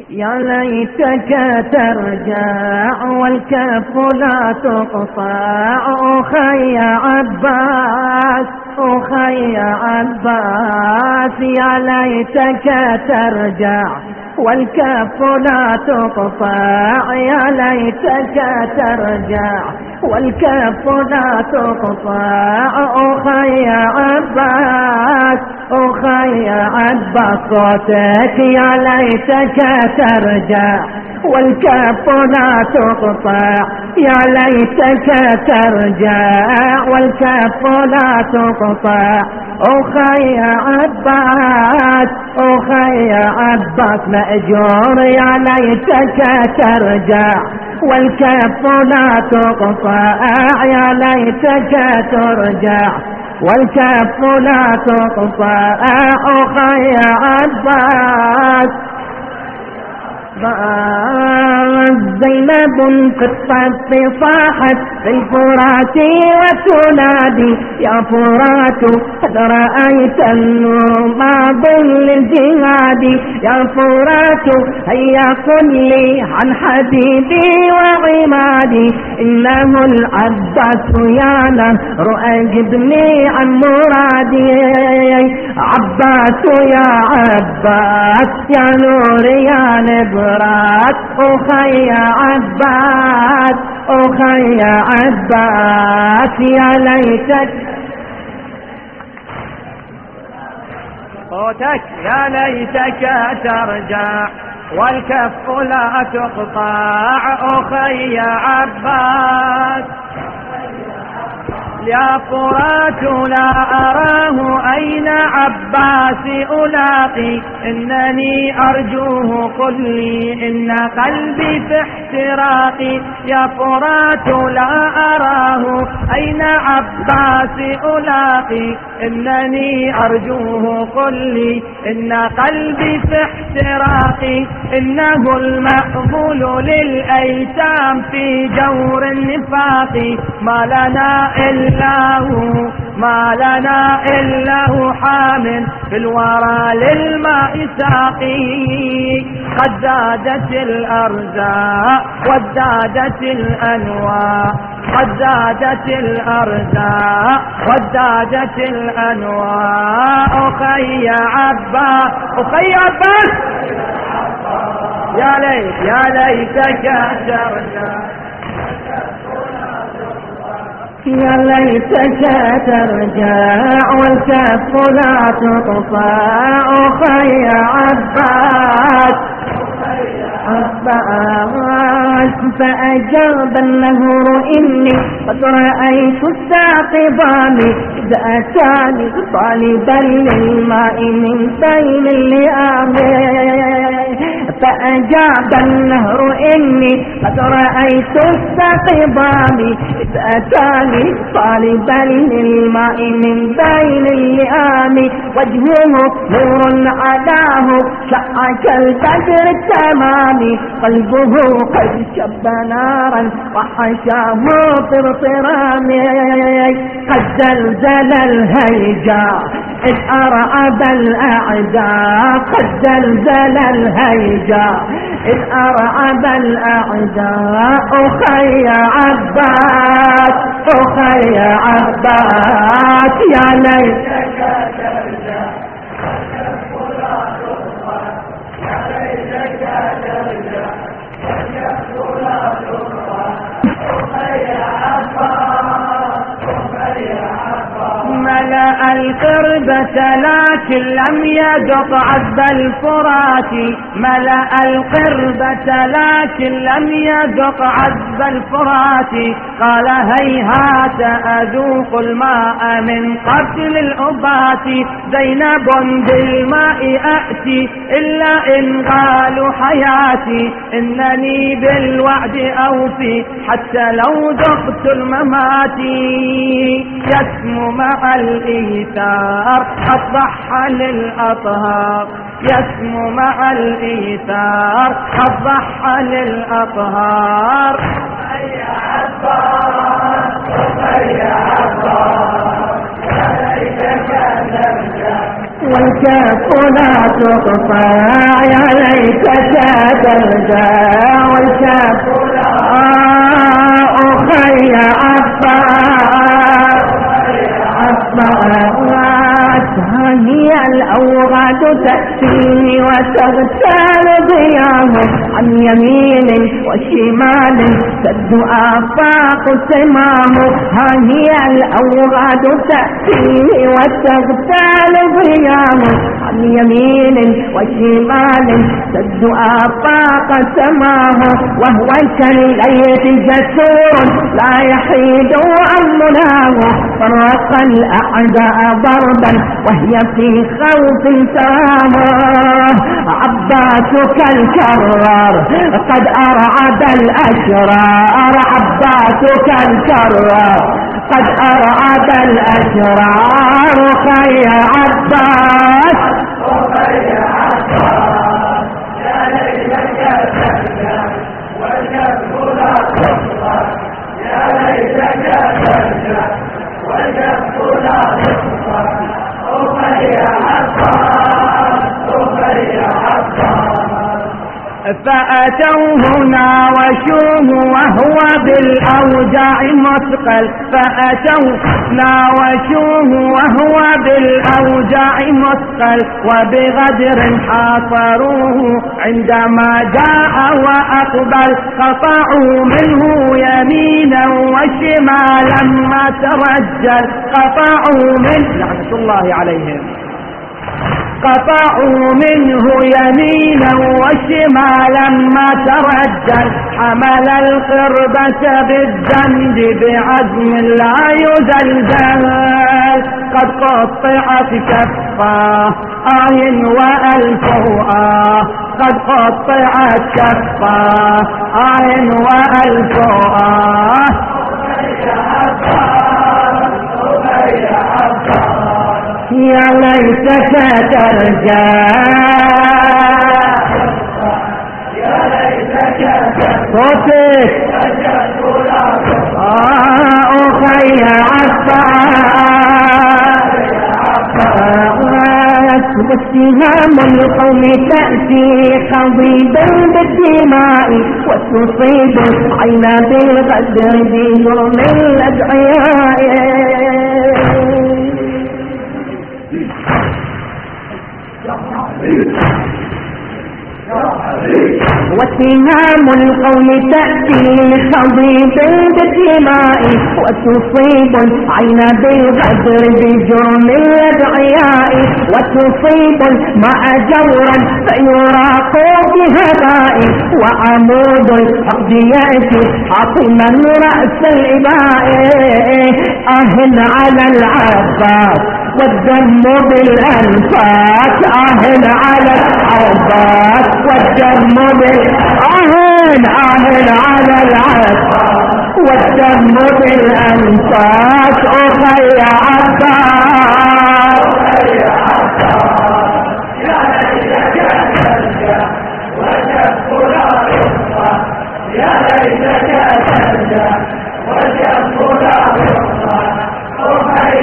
يا ليتك ترجع والكف لا تقطع أخي عباس أخي عباس يا ليتك ترجع والكف لا تقطع يا ليتك ترجع والكف لا تقطع أخي عباس أخي عباس صوتك يا ليتك ترجع والكف لا تقطع يا ليتك ترجع والكف لا تقطع أخي عباس أخي عباس مأجور يا ليتك ترجع والكف لا تقطع يا ليتك ترجع والكف لا تقطع أخي عباس زينب في الصف صاحت في الفرات وتنادي يا فرات قد رأيت النور ما ظل الجهاد يا فرات هيا قل لي عن حبيبي وعمادي إنه العباس يا نهر أجبني عن مرادي عباس يا عباس يا نور يا نبرات أخي عباس أخي عباس يا ليتك صوتك يا ليتك ترجع والكف لا تقطع أخي عباس يا فرات لا أراه أين عباس ألاقي إنني أرجوه قل لي إن قلبي في احتراقي يا فرات لا أراه أين عباس ألاقي إنني أرجوه قل لي إن قلبي في احتراقي إنه المأمول للأيتام في جور النفاق ما لنا إلا هو ما لنا إلا هو حامل في الورى للماء ساقي قد زادت الأرزاق وازدادت الأنواع قد زادت الأرزاق وازدادت الأنواع أخي عباس أخي عباس يا ليتك ترجع يا ليتك ترجع والكف لا تقطع أخي عباس فأجاب النهر إني قد رأيت الساقبان إذا أتاني طالبا للماء من بين اللئام فأجاب النهر إني قد رأيت الساقبان إذا أتاني طالبا للماء من بين اللئام وجهه نور علاه شع كالبدر التمام قلبه قد شب نارا وحشاه طرطرام قد زلزل الهيجا إذ أرعب الأعداء قد زلزل الهيجا إذ أرعب الأعداء أخي عباس أخي عباس يا ليتك ترجع ملأ القربة لكن لم يذق عذب الفرات ملأ القربة لكن لم يذق عذب الفرات قال هيهات أذوق الماء من قتل الأبات زينب بالماء أأتي إلا إن قالوا حياتي إنني بالوعد أوفي حتى لو ذقت الممات يسمو مع الإيثار الضحى للأطهار يسمو مع الإيثار الضحى للأطهار يا عباس يا عباس يا ليتك ترجع والكف لا تقطع يا ليتك ترجع والكف أخي عباس هي الأوغاد تأتيني وتغتال ضياهم عن يمين وشمال سد آفاق سمامه ها هي الأوغاد تأتيني وتغتال ضياهم عن يمين وشمال سد آفاق سمامه وهو كالليث جسور لا يحيد عن مناه فرق الأعداء ضربا وهي في خوف سامه عباسك الكرار قد أرعد الأشرار عباسك الكرار قد أرعد الأشرار خي عباس وخي عباس يا ليتك ترجع والكف لا تقطع يا ليتك ترجع والكف لا تقطع أخي عباس أخي عباس فأتوه ناوشوه وهو بالأوجاع مثقل فأتوه ناوشوه وهو بالأوجاع مثقل وبغدر حاصروه عندما جاء وأقبل قطعوا منه يمينا وشمالا ما ترجل قطعوا منه لعنة الله عليهم قطعوا منه يمينا وشمالا ما ترجل حمل القربة بالذنب بعزم لا يزلزل قد قطعت كفاه وألفه قد قطعت كفاه وألفه يا ليتك ترجع يا ليتك صوتك أخي عباس واتهام القوم تأتي خضيبا بالدماء وتصيب عين بالغدر بجرم الأدعياء واتهام القوم تأتي خضيب بالدماء وتصيب عين بالغدر بجرم الأدعياء وتصيب مع جورا فيراق بهباء وعمود الحقد يأتي حاطما رأس الإباء على العباس والدم بالأنفاس على العباس والدم على العباس والدم بالأنفاس أخي عباس يا ليتك ترجع والكف لا يقطع يا ليتك ترجع والكف لا يقطع أخي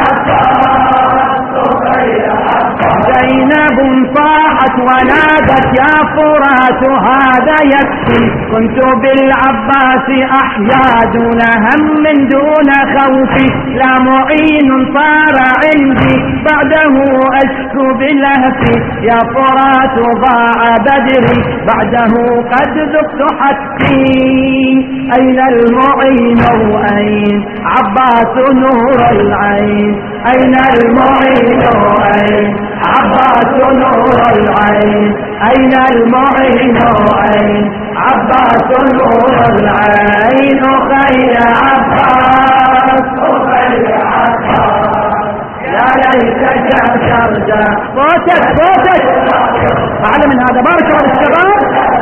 زينب صاحت ونادت يا فرات هذا يكفي كنت بالعباس أحيا دون هم دون خوف لا معين صار عندي بعده أشكو بلهفي يا فرات ضاع بدري بعده قد ذقت حتي أين المعين وأين عباس نور العين أين المعين وأين عباس نور العين أين المعين وأين عباس نور العين أخي عباس أخي عباس يا ليتك ترجع صوتك أعلى من هذا بارك الله بالشباب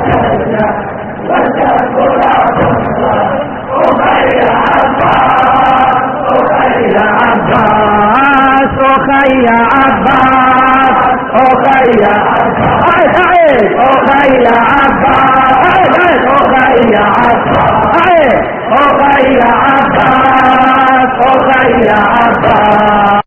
أخي عباس أخي عباس أخي عباس أخي عباس أخي عباس أخي عباس أخي عباس